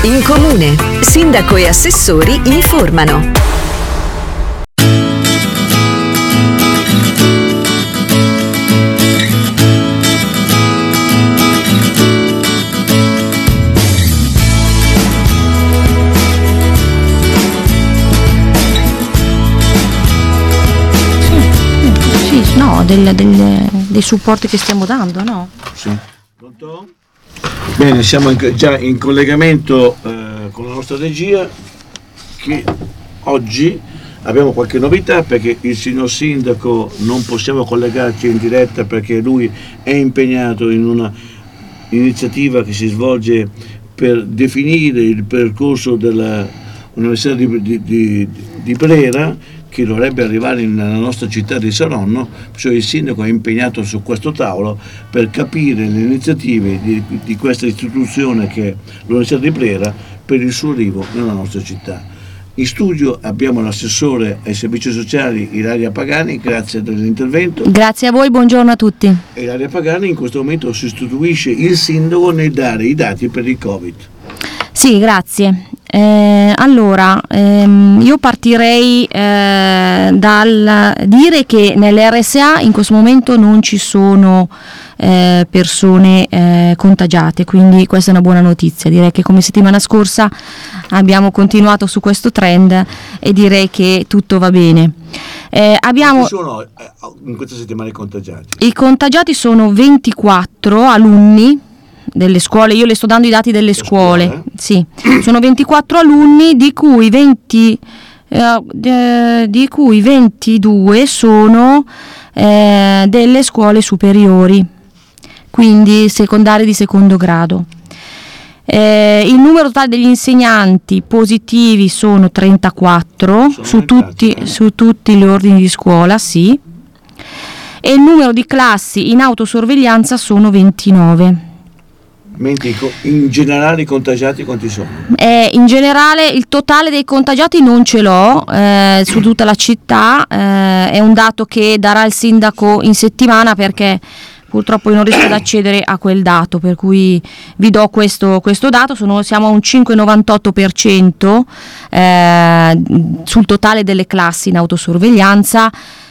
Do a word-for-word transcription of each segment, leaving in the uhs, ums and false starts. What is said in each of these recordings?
in comune. Sindaco e assessori informano. Sì, sì, no, del, del, dei supporti che stiamo dando, no? Sì. Pronto? Bene, siamo in, già in collegamento eh, con la nostra regia, che oggi abbiamo qualche novità perché il signor sindaco non possiamo collegarci in diretta perché lui è impegnato in una iniziativa che si svolge per definire il percorso dell'Università di, di, di, di Brera, che dovrebbe arrivare nella nostra città di Saronno, cioè il sindaco è impegnato su questo tavolo per capire le iniziative di, di questa istituzione che è l'Università di Brera per il suo arrivo nella nostra città. In studio abbiamo l'assessore ai servizi sociali Ilaria Pagani, grazie dell'intervento. Grazie a voi, buongiorno a tutti. Ilaria Pagani in questo momento sostituisce il sindaco nel dare i dati per il Covid. Sì, grazie. Eh, allora, ehm, io partirei eh, dal dire che nell'R S A in questo momento non ci sono eh, persone eh, contagiate, quindi questa è una buona notizia. Direi che come settimana scorsa abbiamo continuato su questo trend e direi che tutto va bene. Eh, abbiamo Ci sono eh, in questa settimana i contagiati? I contagiati sono ventiquattro alunni delle scuole, io le sto dando i dati delle scuole, scuole? Sì, sono ventiquattro alunni di cui venti eh, de, di cui ventidue sono eh, delle scuole superiori, quindi secondari di secondo grado. Eh, il numero totale degli insegnanti positivi sono trentaquattro sono su tutti, eh? su tutti gli ordini di scuola, sì, e il numero di classi in autosorveglianza sono ventinove. Mentre in generale i contagiati quanti sono? Eh, in generale il totale dei contagiati non ce l'ho eh, su tutta la città, eh, è un dato che darà il sindaco in settimana perché purtroppo io non riesco ad accedere a quel dato, per cui vi do questo, questo dato. Sono, siamo a un cinque virgola novantotto per cento eh, sul totale delle classi in autosorveglianza,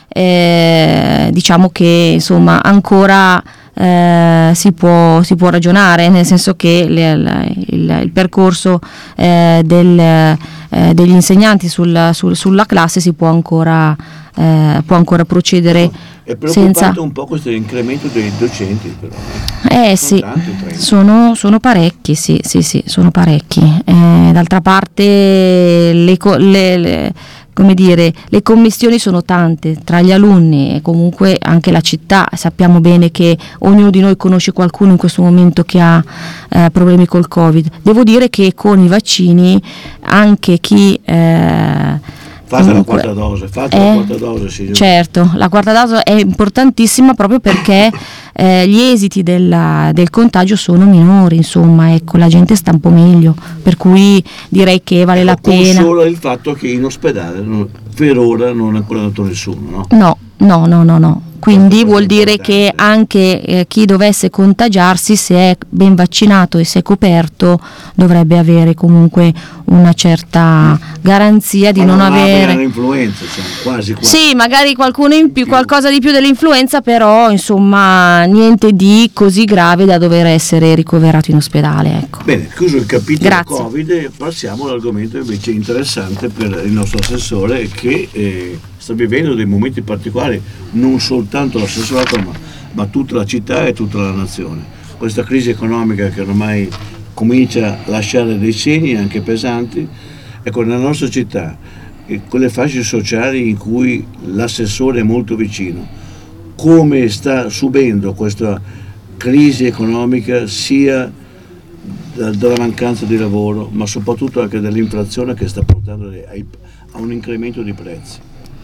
eh, diciamo che insomma ancora Eh, si può, si può ragionare, nel senso che le, le, il, il percorso eh, del, eh, degli insegnanti sul, sul, sulla classe si può ancora, eh, può ancora procedere. È preoccupante senza... un po' questo incremento dei docenti, però. Eh sono sì, tanti, sono, sono parecchi, sì, sì, sì, sono parecchi. Eh, d'altra parte le, le, le come dire, le commissioni sono tante tra gli alunni e comunque anche la città. Sappiamo bene che ognuno di noi conosce qualcuno in questo momento che ha eh, problemi col Covid. Devo dire che con i vaccini anche chi eh, Fate comunque, la quarta dose, fate eh, la quarta dose, signor. Certo, la quarta dose è importantissima proprio perché eh, gli esiti della, del contagio sono minori, insomma, ecco, la gente sta un po' meglio, per cui direi che vale ecco, la pena. Solo il fatto che in ospedale non, per ora non è ancora andato nessuno, no? No, no, no, no, no. Quindi vuol dire che anche eh, chi dovesse contagiarsi, se è ben vaccinato e se è coperto, dovrebbe avere comunque una certa garanzia di Ma non, non avere l'influenza, cioè, quasi quasi. Sì, magari qualcuno in più, qualcosa di più dell'influenza, però insomma niente di così grave da dover essere ricoverato in ospedale, ecco. Bene, chiuso il capitolo Grazie. Covid, passiamo all'argomento invece interessante per il nostro assessore che eh, sta vivendo dei momenti particolari, non soltanto l'assessorato ma, ma tutta la città e tutta la nazione. Questa crisi economica che ormai comincia a lasciare dei segni anche pesanti, ecco, nella nostra città, eh, con le fasce sociali in cui l'assessore è molto vicino, come sta subendo questa crisi economica sia da, dalla mancanza di lavoro, ma soprattutto anche dall'inflazione che sta portando a un incremento di prezzi.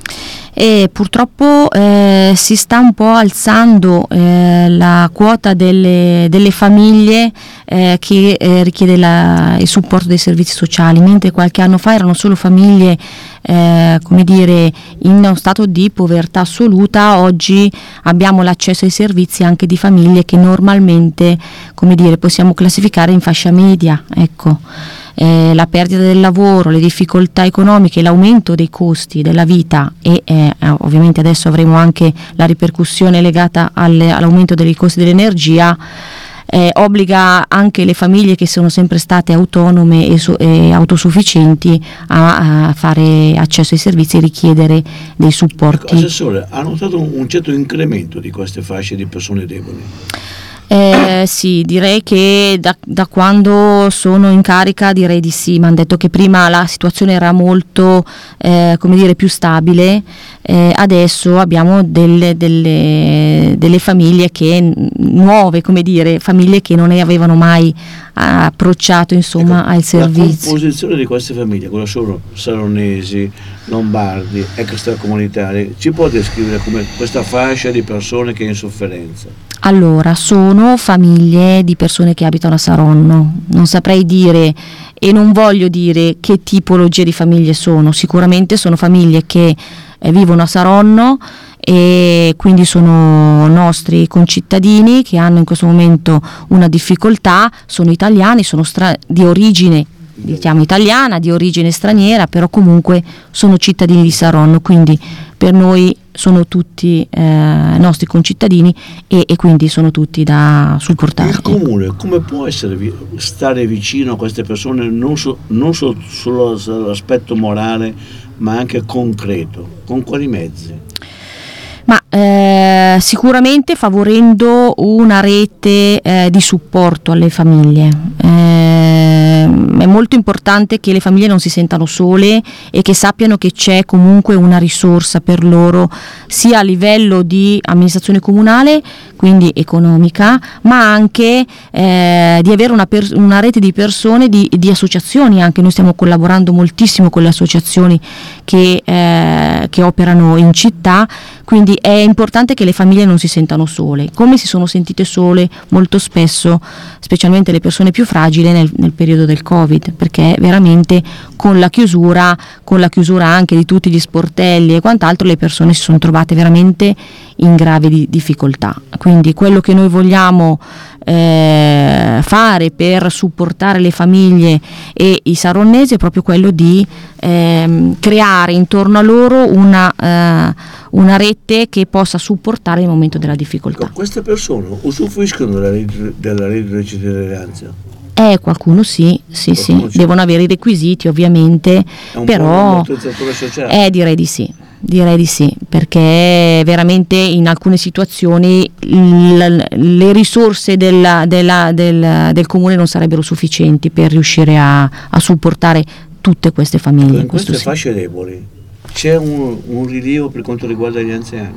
E purtroppo eh, si sta un po' alzando eh, la quota delle, delle famiglie eh, che eh, richiede la, il supporto dei servizi sociali, mentre qualche anno fa erano solo famiglie eh, come dire in uno stato di povertà assoluta. Oggi abbiamo l'accesso ai servizi anche di famiglie che normalmente, come dire, possiamo classificare in fascia media, ecco. Eh, la perdita del lavoro, le difficoltà economiche, l'aumento dei costi della vita e eh, ovviamente adesso avremo anche la ripercussione legata alle, all'aumento dei costi dell'energia, eh, obbliga anche le famiglie che sono sempre state autonome e, so, e autosufficienti a, a fare accesso ai servizi e richiedere dei supporti. Ecco, Assessore, ha notato un, un certo incremento di queste fasce di persone deboli? Eh, sì, direi che da, da quando sono in carica direi di sì. Mi hanno detto che prima la situazione era molto eh, come dire più stabile, eh, adesso abbiamo delle, delle, delle famiglie che nuove, come dire, famiglie che non ne avevano mai approcciato insomma ecco, al servizio. La composizione di queste famiglie, quella sono saronesi, lombardi, extracomunitari, ci può descrivere come questa fascia di persone che è in sofferenza? Allora, sono famiglie di persone che abitano a Saronno, non saprei dire e non voglio dire che tipologia di famiglie sono, sicuramente sono famiglie che eh, vivono a Saronno e quindi sono nostri concittadini che hanno in questo momento una difficoltà, sono italiani, sono stra- di origine diciamo italiana, di origine straniera, però comunque sono cittadini di Saronno, quindi per noi sono tutti eh, nostri concittadini e, e quindi sono tutti da supportare. Il comune come può essere vi- stare vicino a queste persone non, so- non so- solo all'aspetto morale ma anche concreto? Con quali mezzi? Ma eh, sicuramente favorendo una rete eh, di supporto alle famiglie. Eh, è molto importante che le famiglie non si sentano sole e che sappiano che c'è comunque una risorsa per loro sia a livello di amministrazione comunale, quindi economica, ma anche eh, di avere una, per- una rete di persone, di, di associazioni. Anche noi stiamo collaborando moltissimo con le associazioni che, eh, che operano in città, quindi è importante che le famiglie non si sentano sole, come si sono sentite sole molto spesso, specialmente le persone più fragili nel, nel periodo del Covid, perché veramente con la chiusura, con la chiusura anche di tutti gli sportelli e quant'altro, le persone si sono trovate veramente in gravi di, difficoltà. Quindi quello che noi vogliamo eh, fare per supportare le famiglie e i saronnesi è proprio quello di eh, creare intorno a loro una, eh, una rete che possa supportare il momento della difficoltà. Queste persone usufruiscono della legge della legge di cittadinanza? Eh, qualcuno sì, sì, qualcuno sì, devono avere i requisiti ovviamente, è un però po' un sociale. Eh, direi di sì. Direi di sì, perché veramente in alcune situazioni l- le risorse della, della, del, del comune non sarebbero sufficienti per riuscire a, a supportare tutte queste famiglie. In queste sì. fasce deboli c'è un, un rilievo per quanto riguarda gli anziani?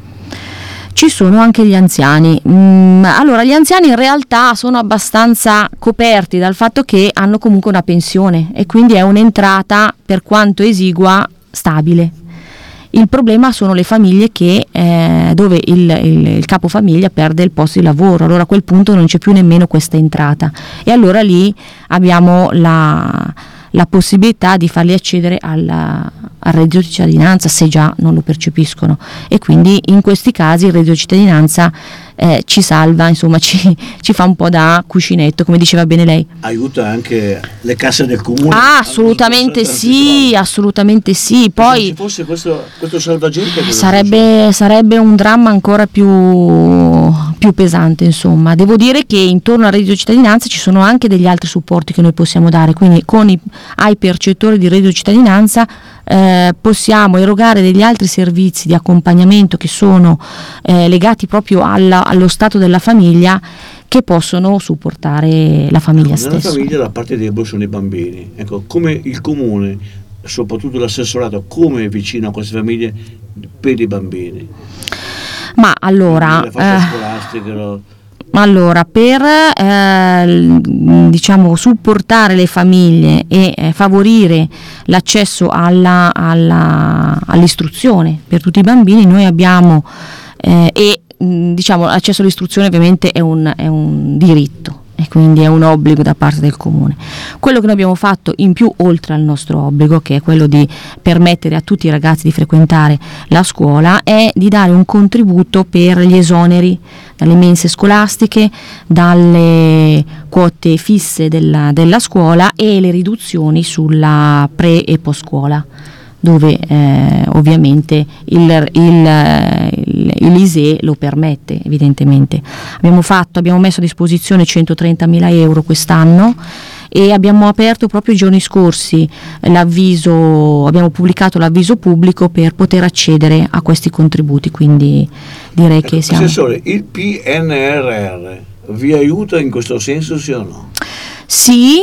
Ci sono anche gli anziani. Mm, allora, gli anziani in realtà sono abbastanza coperti dal fatto che hanno comunque una pensione e quindi è un'entrata, per quanto esigua, stabile. Il problema sono le famiglie che, eh, dove il, il, il capofamiglia perde il posto di lavoro, allora a quel punto non c'è più nemmeno questa entrata e allora lì abbiamo la, la possibilità di farli accedere alla, al reddito di cittadinanza se già non lo percepiscono, e quindi in questi casi il reddito di cittadinanza eh, ci salva, insomma ci, ci fa un po' da cuscinetto, come diceva bene lei. Aiuta anche le casse del comune? Ah, assolutamente sì, assolutamente sì. Poi se ci fosse questo, questo salvagente sarebbe, sarebbe un dramma ancora più, più pesante, insomma. Devo dire che intorno al reddito di cittadinanza ci sono anche degli altri supporti che noi possiamo dare, quindi con i, ai percettori di reddito di cittadinanza eh, possiamo erogare degli altri servizi di accompagnamento che sono eh, legati proprio alla, allo stato della famiglia, che possono supportare la famiglia Nella stessa. Nella famiglia la parte debole sono i bambini. Ecco, come il comune, soprattutto l'assessorato, come è vicino a queste famiglie per i bambini? Ma allora, le fasce scolastiche, lo... allora per eh, diciamo supportare le famiglie e eh, favorire l'accesso alla, alla, all'istruzione per tutti i bambini, noi abbiamo eh, e diciamo l'accesso all'istruzione ovviamente è un, è un diritto, e quindi è un obbligo da parte del comune. Quello che noi abbiamo fatto in più, oltre al nostro obbligo, che è quello di permettere a tutti i ragazzi di frequentare la scuola, è di dare un contributo per gli esoneri dalle mense scolastiche, dalle quote fisse della, della scuola e le riduzioni sulla pre e post scuola, dove eh, ovviamente il, il, il, l'I S E E lo permette evidentemente. Abbiamo fatto, abbiamo messo a disposizione centotrentamila euro quest'anno e abbiamo aperto proprio i giorni scorsi l'avviso, abbiamo pubblicato l'avviso pubblico per poter accedere a questi contributi, quindi direi ecco, che siamo... Assessore, il P N R R vi aiuta in questo senso, sì o no? Sì,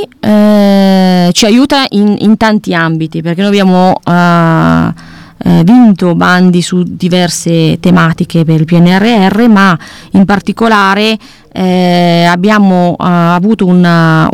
eh, ci aiuta in, in tanti ambiti, perché noi abbiamo eh, eh, vinto bandi su diverse tematiche per il P N R R, ma in particolare eh, abbiamo eh, avuto una,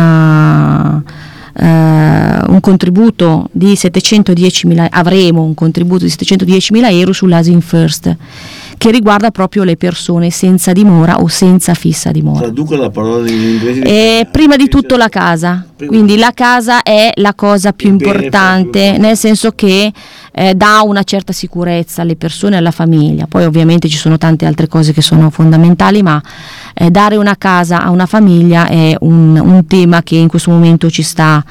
una, eh, un contributo di settecentodiecimila, avremo un contributo di settecentodiecimila euro sull'Asin First, che riguarda proprio le persone senza dimora o senza fissa dimora. Traduco la parola in inglese. Eh, prima di tutto la casa, quindi la casa è la cosa più importante, nel senso che eh, dà una certa sicurezza alle persone e alla famiglia. Poi ovviamente ci sono tante altre cose che sono fondamentali, ma eh, dare una casa a una famiglia è un, un tema che in questo momento ci sta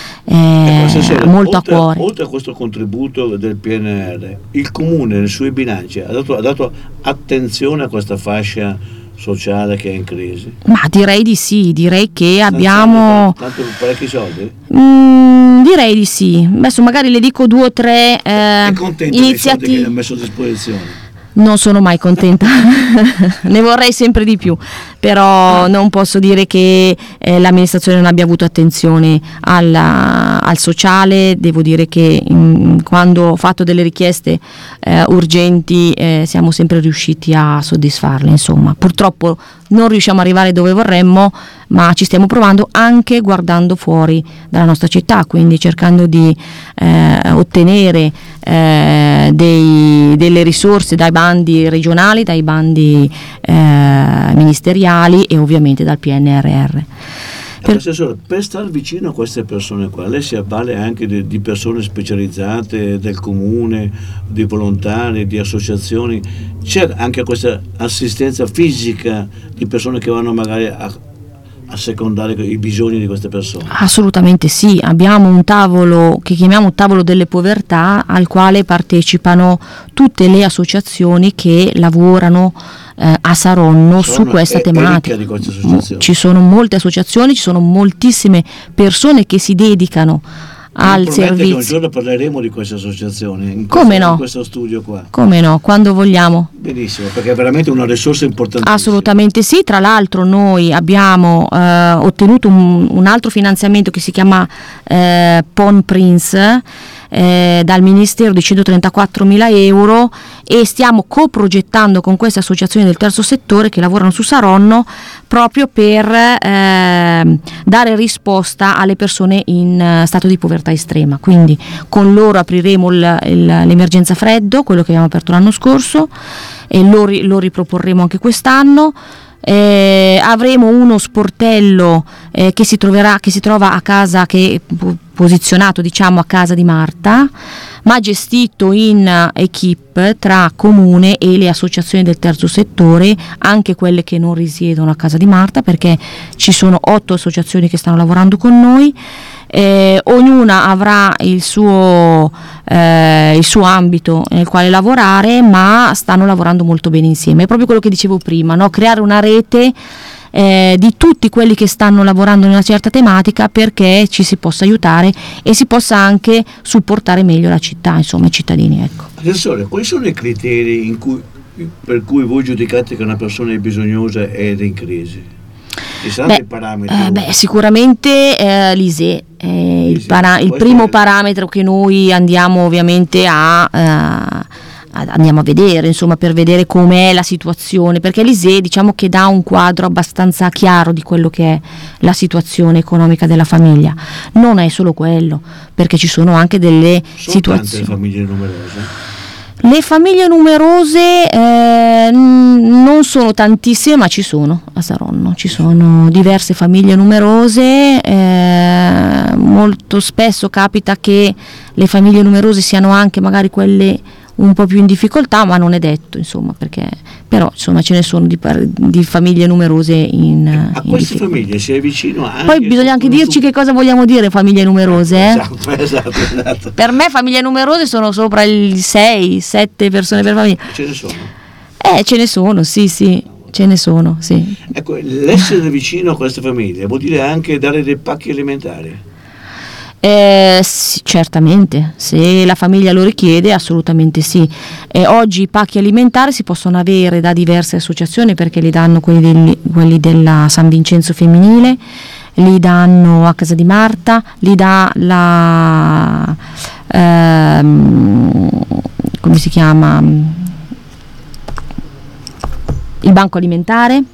Eh, ecco, molto oltre, a cuore. Oltre a questo contributo del P N R R, il comune nei suoi bilanci ha dato, ha dato attenzione a questa fascia sociale che è in crisi? Ma direi di sì, direi che abbiamo tanto, tanto parecchi soldi? Mm, direi di sì. Adesso magari le dico due o tre eh, è contento iniziative. dei soldi che gli ha messo a disposizione? Non sono mai contenta, ne vorrei sempre di più, però non posso dire che eh, l'amministrazione non abbia avuto attenzione alla, al sociale. Devo dire che in, quando ho fatto delle richieste eh, urgenti eh, siamo sempre riusciti a soddisfarle, insomma. Purtroppo non riusciamo ad arrivare dove vorremmo, ma ci stiamo provando anche guardando fuori dalla nostra città, quindi cercando di eh, ottenere eh, dei, delle risorse dai bandi regionali, dai bandi eh, ministeriali e ovviamente dal P N R R. Per, Assessore, per star vicino a queste persone qua, lei si avvale anche di, di persone specializzate del comune, di volontari, di associazioni? C'è anche questa assistenza fisica di persone che vanno magari a, a secondare i bisogni di queste persone? Assolutamente sì, abbiamo un tavolo che chiamiamo tavolo delle povertà, al quale partecipano tutte le associazioni che lavorano eh, a Saronno su questa è, tematica. È di queste associazioni. Ci sono molte associazioni, ci sono moltissime persone che si dedicano al servizio. Che un giorno parleremo di queste associazioni in questo, come no? in questo studio qua. Come no, quando vogliamo. Benissimo, perché è veramente una risorsa importantissima. Assolutamente sì, tra l'altro noi abbiamo eh, ottenuto un, un altro finanziamento che si chiama eh, P O N Prince eh, dal Ministero di centotrentaquattromila euro, e stiamo coprogettando con queste associazioni del terzo settore che lavorano su Saronno proprio per eh, dare risposta alle persone in stato di povertà estrema. Quindi con loro apriremo il, il, l'emergenza freddo, quello che abbiamo aperto l'anno scorso, e lo, lo riproporremo anche quest'anno. Eh, avremo uno sportello eh, che si troverà, che si trova a casa, che è posizionato diciamo a casa di Marta, ma gestito in equipe tra comune e le associazioni del terzo settore, anche quelle che non risiedono a casa di Marta, perché ci sono otto associazioni che stanno lavorando con noi. Eh, ognuna avrà il suo, eh, il suo ambito nel quale lavorare, ma stanno lavorando molto bene insieme. È proprio quello che dicevo prima, no? Creare una rete eh, di tutti quelli che stanno lavorando in una certa tematica, perché ci si possa aiutare e si possa anche supportare meglio la città, insomma, i cittadini. Ecco. Assessore, quali sono i criteri in cui, per cui voi giudicate che una persona è bisognosa ed è in crisi? Beh, eh, beh, sicuramente eh, l'I S E E è il, para- il primo è... parametro che noi andiamo ovviamente a, eh, andiamo a vedere, insomma, per vedere com'è la situazione, perché l'I S E E diciamo che dà un quadro abbastanza chiaro di quello che è la situazione economica della famiglia. Non è solo quello, perché ci sono anche delle sono situazioni. Tante famiglie numerose. Le famiglie numerose eh, non sono tantissime, ma ci sono a Saronno, ci sono diverse famiglie numerose, eh, molto spesso capita che le famiglie numerose siano anche magari quelle un po' più in difficoltà, ma non è detto, insomma, perché però insomma ce ne sono di, di famiglie numerose in a in queste famiglie si è vicino anche. Poi bisogna anche dirci che cosa vogliamo dire famiglie numerose, eh? Esatto, esatto, esatto. Per me famiglie numerose sono sopra il sei sette persone per famiglia. Ce ne sono? Eh, ce ne sono, sì, sì, ce ne sono, sì. Ecco, l'essere vicino a queste famiglie vuol dire anche dare dei pacchi alimentari? Eh, sì, certamente, se la famiglia lo richiede, assolutamente sì. Eh, oggi i pacchi alimentari si possono avere da diverse associazioni, perché li danno quelli, del, quelli della San Vincenzo Femminile, li danno a Casa di Marta, li dà la ehm, come si chiama, il Banco Alimentare.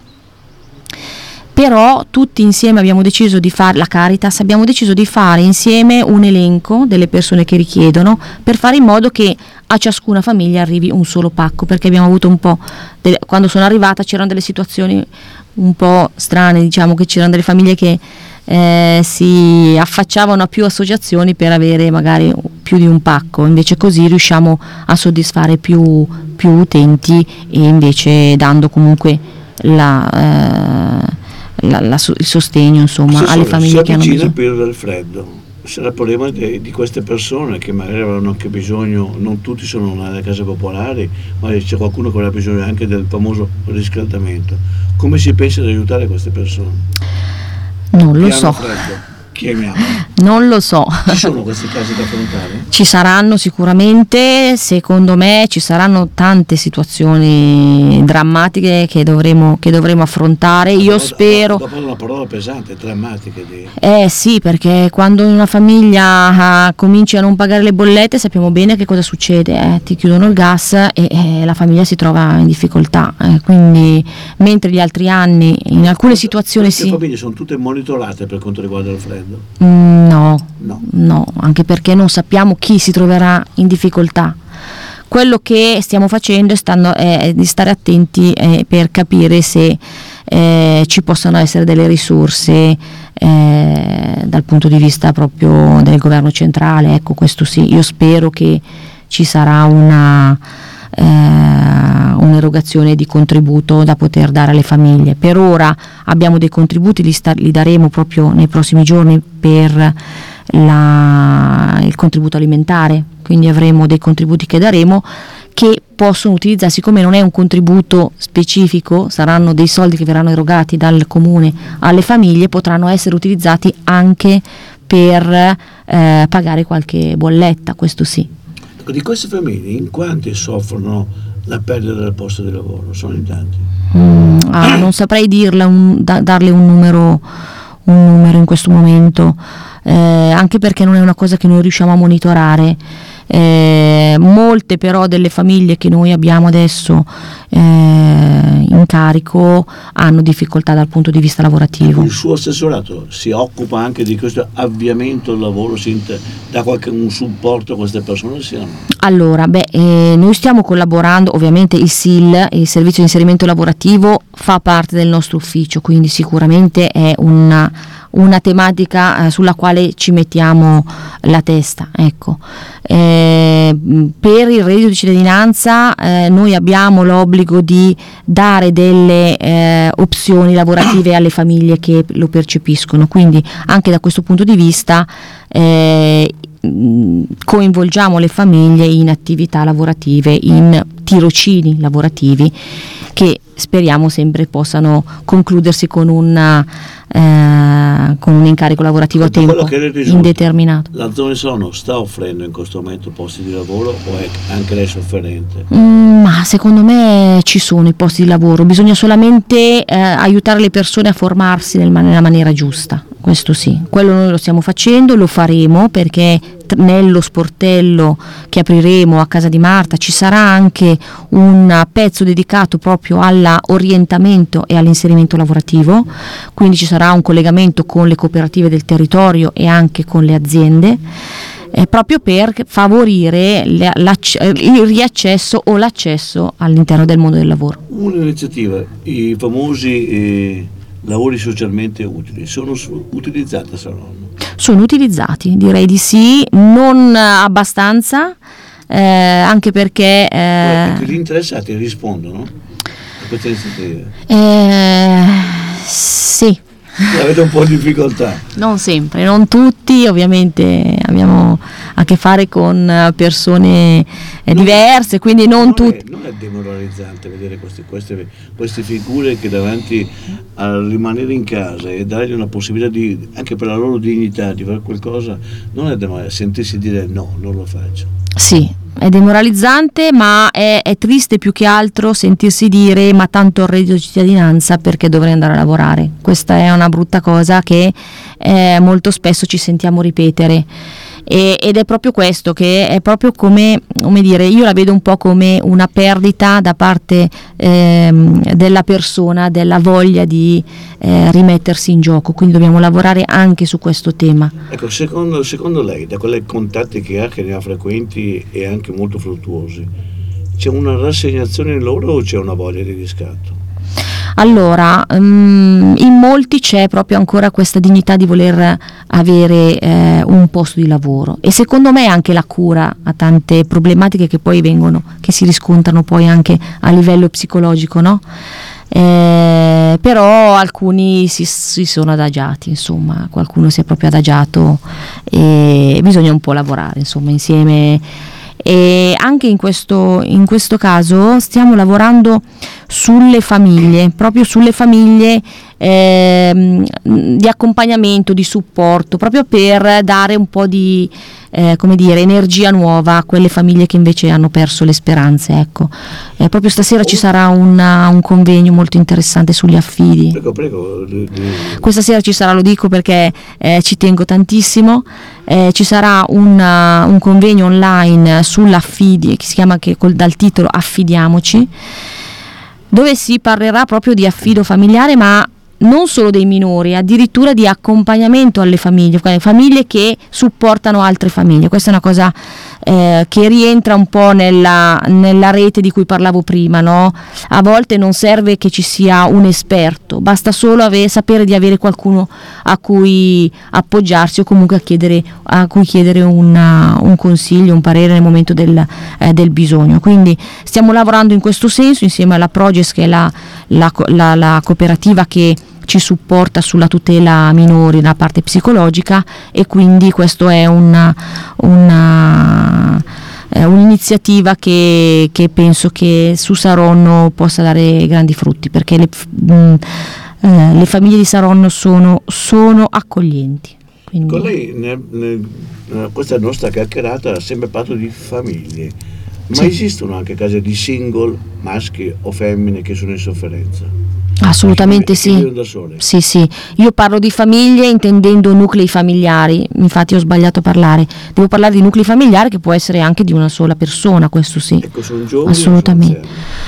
Però tutti insieme abbiamo deciso di fare, la Caritas, abbiamo deciso di fare insieme un elenco delle persone che richiedono, per fare in modo che a ciascuna famiglia arrivi un solo pacco, perché abbiamo avuto un po', delle, quando sono arrivata c'erano delle situazioni un po' strane, diciamo che c'erano delle famiglie che eh, si affacciavano a più associazioni per avere magari più di un pacco, invece così riusciamo a soddisfare più, più utenti, e invece dando comunque la... Eh, La, la, il sostegno, insomma, alle famiglie che hanno bisogno. Si avvicina il periodo del freddo, sarà il problema di, di queste persone che magari avranno anche bisogno, non tutti sono nelle case popolari, ma c'è qualcuno che avrà bisogno anche del famoso riscaldamento. Come si pensa di aiutare queste persone? Non lo che so. Freddo? Chiamiamo. Non lo so. Ci sono questi casi da affrontare? Ci saranno sicuramente, secondo me ci saranno tante situazioni drammatiche che dovremo, che dovremo affrontare. Io dopo, spero. Dopo una parola pesante, drammatica. Di... Eh sì, perché quando una famiglia ah, comincia a non pagare le bollette, sappiamo bene che cosa succede, eh? Ti chiudono il gas e eh, la famiglia si trova in difficoltà. Eh, quindi, mentre gli altri anni, in alcune situazioni queste sì. Le famiglie sono tutte monitorate per quanto riguarda il freddo? Mm, no, no, no, anche perché non sappiamo chi si troverà in difficoltà. Quello che stiamo facendo è, stando, è di stare attenti eh, per capire se eh, ci possano essere delle risorse eh, dal punto di vista proprio del governo centrale. Ecco, questo sì, io spero che ci sarà una eh, un'erogazione di contributo da poter dare alle famiglie. Per ora abbiamo dei contributi, li, sta, li daremo proprio nei prossimi giorni per la, il contributo alimentare, quindi avremo dei contributi che daremo che possono utilizzare, siccome non è un contributo specifico, saranno dei soldi che verranno erogati dal comune alle famiglie, potranno essere utilizzati anche per eh, pagare qualche bolletta, questo sì. Di queste famiglie, in quanti soffrono la perdita del posto di lavoro? Sono in tanti? Mm, ah, non saprei dirle un, da, darle un numero, un numero in questo momento, eh, anche perché non è una cosa che noi riusciamo a monitorare. Eh, molte però delle famiglie che noi abbiamo adesso eh, in carico hanno difficoltà dal punto di vista lavorativo. Il suo assessorato si occupa anche di questo avviamento al lavoro, si inter- dà qualche un supporto a queste persone? Sì, no? Allora, beh, eh, noi stiamo collaborando, ovviamente il S I L, il servizio di inserimento lavorativo, fa parte del nostro ufficio, quindi sicuramente è una, una tematica eh, sulla quale ci mettiamo la testa, ecco. Eh, per il reddito di cittadinanza eh, noi abbiamo l'obbligo di dare delle eh, opzioni lavorative alle famiglie che lo percepiscono, quindi anche da questo punto di vista eh, coinvolgiamo le famiglie in attività lavorative, in tirocini lavorativi che speriamo sempre possano concludersi con una eh, con un incarico lavorativo a tempo indeterminato. La Zona Saronno sta offrendo in questo momento posti di lavoro o è anche lei sofferente? Mm, ma secondo me ci sono i posti di lavoro, bisogna solamente eh, aiutare le persone a formarsi nel, nella maniera giusta, questo sì, quello noi lo stiamo facendo, lo faremo perché nello sportello che apriremo a Casa di Marta ci sarà anche un pezzo dedicato proprio all'orientamento e all'inserimento lavorativo, quindi ci sarà un collegamento con le cooperative del territorio e anche con le aziende. eh, proprio per favorire le, il riaccesso o l'accesso all'interno del mondo del lavoro. Un'iniziativa, i famosi eh, lavori socialmente utili, sono su, utilizzati a Saronno? Sono utilizzati, direi di sì, non abbastanza, eh, anche perché... Eh, perché gli interessati rispondono a queste iniziative? Eh, sì. Avete un po' di difficoltà? Non sempre, non tutti, ovviamente abbiamo a che fare con persone eh, diverse, quindi non, non tutti. È, non è demoralizzante vedere queste, queste, queste figure che davanti a rimanere in casa e dargli una possibilità di, anche per la loro dignità, di fare qualcosa, non è demoralizzante sentirsi dire no, non lo faccio. Sì, è demoralizzante, ma è, è triste più che altro sentirsi dire ma tanto ho il reddito di cittadinanza, perché dovrei andare a lavorare. Questa è una brutta cosa che eh, molto spesso ci sentiamo ripetere. E, ed è proprio questo, che è proprio come, come dire, io la vedo un po' come una perdita da parte ehm, della persona, della voglia di eh, rimettersi in gioco, quindi dobbiamo lavorare anche su questo tema. Ecco, secondo, secondo lei, da quei contatti che ha, che ne ha frequenti e anche molto fruttuosi, c'è una rassegnazione in loro o c'è una voglia di riscatto? Allora, um, in molti c'è proprio ancora questa dignità di voler avere eh, un posto di lavoro, e secondo me anche la cura a tante problematiche che poi vengono, che si riscontrano poi anche a livello psicologico, no? Eh, però alcuni si, si sono adagiati, insomma, qualcuno si è proprio adagiato e bisogna un po' lavorare, insomma, insieme. E anche in questo, in questo caso stiamo lavorando sulle famiglie, proprio sulle famiglie ehm, di accompagnamento, di supporto, proprio per dare un po' di eh, come dire, energia nuova a quelle famiglie che invece hanno perso le speranze. Ecco. Eh, proprio stasera ci sarà una, un convegno molto interessante sugli affidi. Prego, prego. Questa sera ci sarà, lo dico perché eh, ci tengo tantissimo. Eh, ci sarà una, un convegno online sull'affidi che si chiama, che col, dal titolo Affidiamoci, dove si parlerà proprio di affido familiare, ma non solo dei minori, addirittura di accompagnamento alle famiglie, famiglie che supportano altre famiglie. Questa è una cosa eh, che rientra un po' nella, nella rete di cui parlavo prima, no? A volte non serve che ci sia un esperto, basta solo ave- sapere di avere qualcuno a cui appoggiarsi o comunque a, chiedere, a cui chiedere una, un consiglio, un parere nel momento del, eh, del bisogno. Quindi stiamo lavorando in questo senso insieme alla Proges, che è la, la, la, la cooperativa che ci supporta sulla tutela minori, la parte psicologica, e quindi questo è una, una eh, un'iniziativa che, che penso che su Saronno possa dare grandi frutti, perché le, mh, eh, le famiglie di Saronno sono, sono accoglienti. Quindi. Con lei, nel, nel, questa nostra chiacchierata ha sempre parlato di famiglie, ma sì, esistono anche casi di single, maschi o femmine, che sono in sofferenza? Assolutamente sì. Sì, sì. Io parlo di famiglie intendendo nuclei familiari, infatti ho sbagliato a parlare. Devo parlare di nuclei familiari, che può essere anche di una sola persona, questo sì. Ecco, sono giovani. Assolutamente.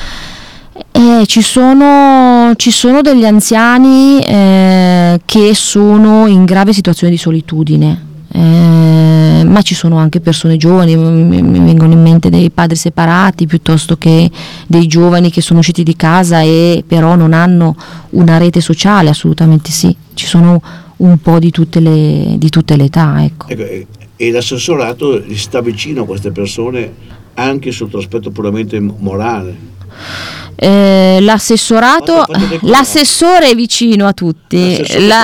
Eh, ci sono, ci sono degli anziani eh, che sono in grave situazione di solitudine. Eh, ma ci sono anche persone giovani, mi, mi vengono in mente dei padri separati, piuttosto che dei giovani che sono usciti di casa e però non hanno una rete sociale. Assolutamente sì, ci sono un po' di tutte le, di tutte le età, ecco. Ecco, e l'assessorato sta vicino a queste persone anche sotto l'aspetto puramente morale? Eh, l'assessorato, l'assessore è vicino a tutti. La,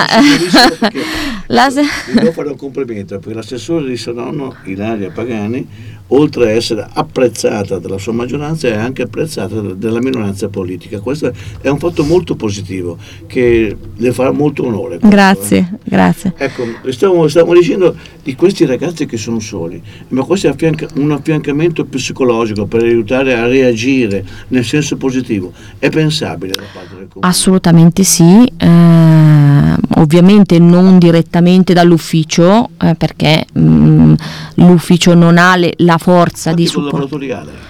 la, devo fare un complimento, perché l'assessore di Saronno, Ilaria Pagani, oltre a essere apprezzata dalla sua maggioranza, è anche apprezzata dalla minoranza politica. Questo è un fatto molto positivo che le fa molto onore. Questo, grazie, eh. grazie. Ecco, stiamo, stiamo dicendo di questi ragazzi che sono soli, ma questo è affianca, un affiancamento psicologico per aiutare a reagire nel senso positivo. È pensabile da parte del comune? Assolutamente sì, eh, ovviamente non direttamente dall'ufficio, eh, perché mh, l'ufficio non ha le, la forza di supporto.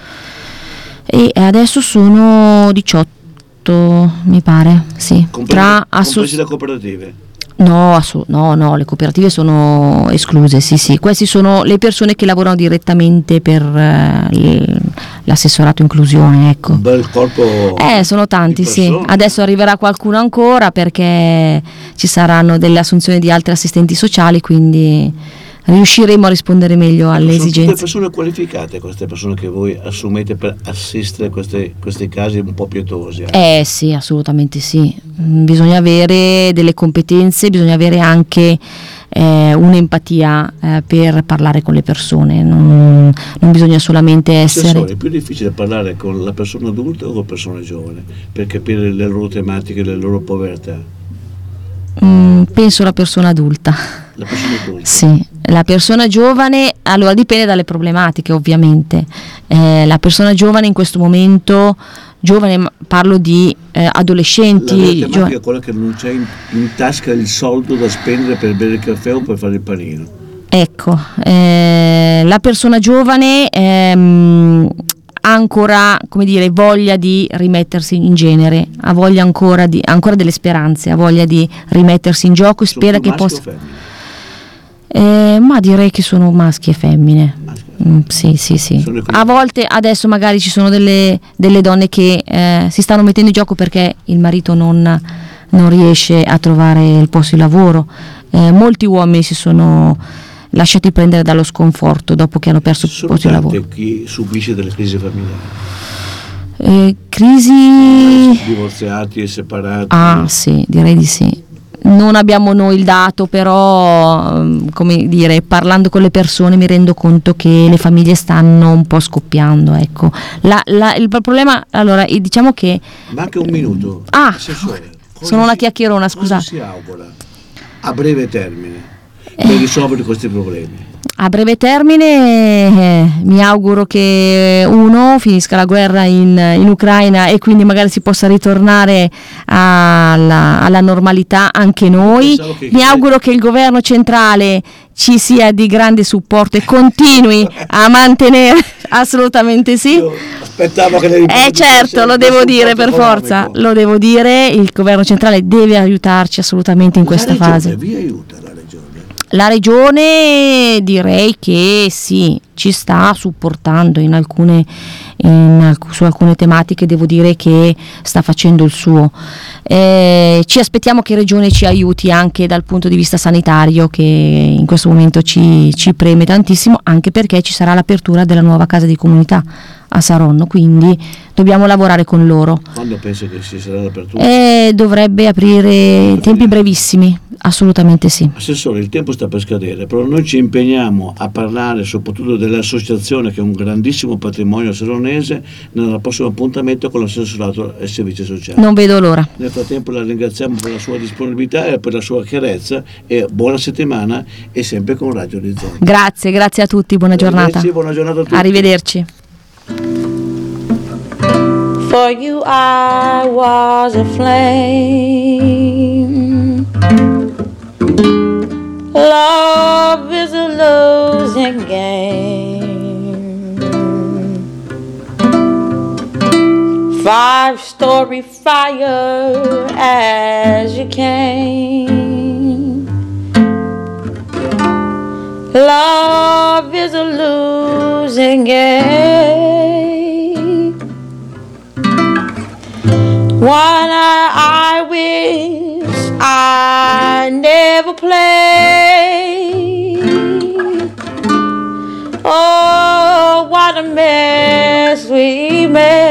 E adesso sono diciotto, mi pare, sì. Compresi, tra compresi da cooperative? No, assu- no, no, le cooperative sono escluse, sì, sì. Queste sono le persone che lavorano direttamente per eh, l- l'assessorato inclusione, ecco. Un bel corpo. Eh, sono tanti, di sì. persone. Adesso arriverà qualcuno ancora perché ci saranno delle assunzioni di altri assistenti sociali, quindi riusciremo a rispondere meglio alle Sono tutte esigenze. persone qualificate, queste persone che voi assumete per assistere questi, questi casi un po' pietosi. eh. Eh sì, assolutamente sì. Mm, Bisogna avere delle competenze, bisogna avere anche eh, un'empatia eh, per parlare con le persone, non, non bisogna solamente essere... Assessore, è più difficile parlare con la persona adulta o con le persone giovani per capire le loro tematiche, le loro povertà? Mm, penso la persona adulta. La persona adulta. Sì, la persona giovane, allora dipende dalle problematiche ovviamente. Eh, la persona giovane in questo momento, giovane ma parlo di eh, La adolescenti, vera tematica giovani. è quella che non c'è in, in tasca il soldo da spendere per bere il caffè o per fare il panino. Ecco, eh, la persona giovane ehm, ha ancora, come dire, voglia di rimettersi in genere, ha voglia ancora, di, ha ancora delle speranze, ha voglia di rimettersi in gioco e Sono spera più che maschi possa... o femmine? Eh, ma direi che sono maschi e femmine. Maschi. Mm, sì, sì, sì. Sono A volte adesso magari ci sono delle, delle donne che eh, si stanno mettendo in gioco perché il marito non, non riesce a trovare il posto di lavoro. Eh, molti uomini si sono lasciati prendere dallo sconforto dopo che hanno perso il Sono posto di lavoro. tante chi subisce delle crisi familiari. Eh, crisi... Divorziati e separati. Ah sì, direi di sì. Non abbiamo noi il dato, però ehm, come dire, parlando con le persone mi rendo conto che le famiglie stanno un po' scoppiando, ecco. La- la- il problema, allora, eh, diciamo che Manca un minuto. Ah, Assessore, cosa sono una si- chiacchierona, cosa scusate. si augura a breve termine per risolvere questi problemi? A breve termine eh, mi auguro che uno finisca la guerra in, in Ucraina e quindi magari si possa ritornare alla, alla normalità anche noi. Pensavo che- Mi auguro che il governo centrale ci sia di grande supporto e continui a mantenere, assolutamente sì. Io aspettavo che le Eh certo, lo devo dire per forza, lo devo dire, il governo centrale deve aiutarci assolutamente in questa la regione fase. vi aiuta la regione? La regione direi che sì, ci sta supportando in alcune, in alc- su alcune tematiche, devo dire che sta facendo il suo. Eh, ci aspettiamo che regione ci aiuti anche dal punto di vista sanitario, che in questo momento ci, ci preme tantissimo, anche perché ci sarà l'apertura della nuova casa di comunità a Saronno, quindi dobbiamo lavorare con loro. Quando pensa che ci sarà l'apertura? E dovrebbe aprire in tempi brevissimi, assolutamente sì. Assessore, il tempo sta per scadere, però noi ci impegniamo a parlare soprattutto dell'associazione che è un grandissimo patrimonio saronese nel prossimo appuntamento con l'assessorato ai servizi sociali. Non vedo l'ora. Nel frattempo la ringraziamo per la sua disponibilità e per la sua chiarezza e buona settimana e sempre con Radio Orizzonte. Grazie, grazie a tutti, buona giornata. Arrivederci, buona giornata a tutti. Arrivederci. For you I was a flame. Love is a losing game. Five-story fire as you came. Love is a losing game. One I, I wish I never played. Oh, what a mess we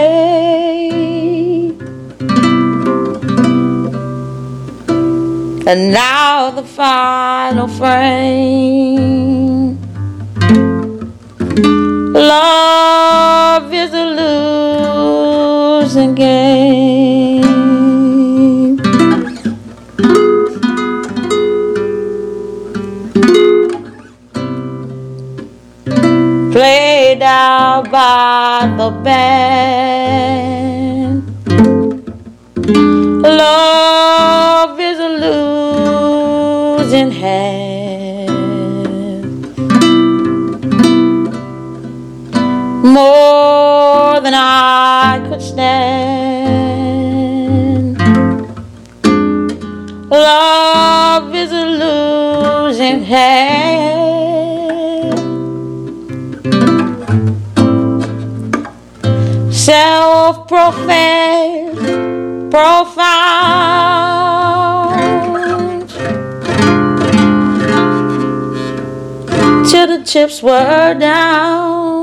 made. And now the final frame. Love is a losing game. Played out by the band. Love is a losing hand. More than I could stand. Love is in hand, self-professed, profound, till the chips were down.